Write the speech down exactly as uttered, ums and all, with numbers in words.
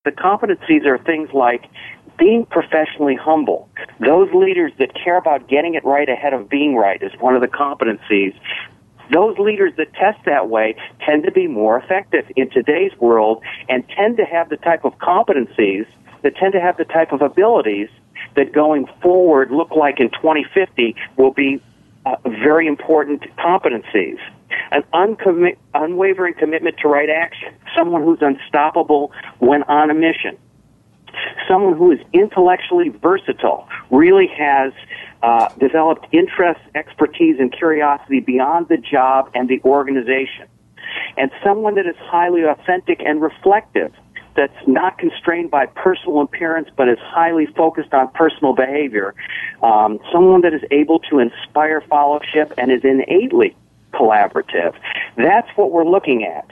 The competencies are things like being professionally humble. Those leaders that care about getting it right ahead of being right is one of the competencies. Those leaders that test that way tend to be more effective in today's world and tend to have the type of competencies, that tend to have the type of abilities that going forward look like in twenty fifty will be uh, very important competencies. An uncommit, unwavering commitment to right action, someone who's unstoppable when on a mission, someone who is intellectually versatile, really has uh, developed interest, expertise, and curiosity beyond the job and the organization, and someone that is highly authentic and reflective, that's not constrained by personal appearance but is highly focused on personal behavior, um, someone that is able to inspire followership and is innately collaborative. That's what we're looking at.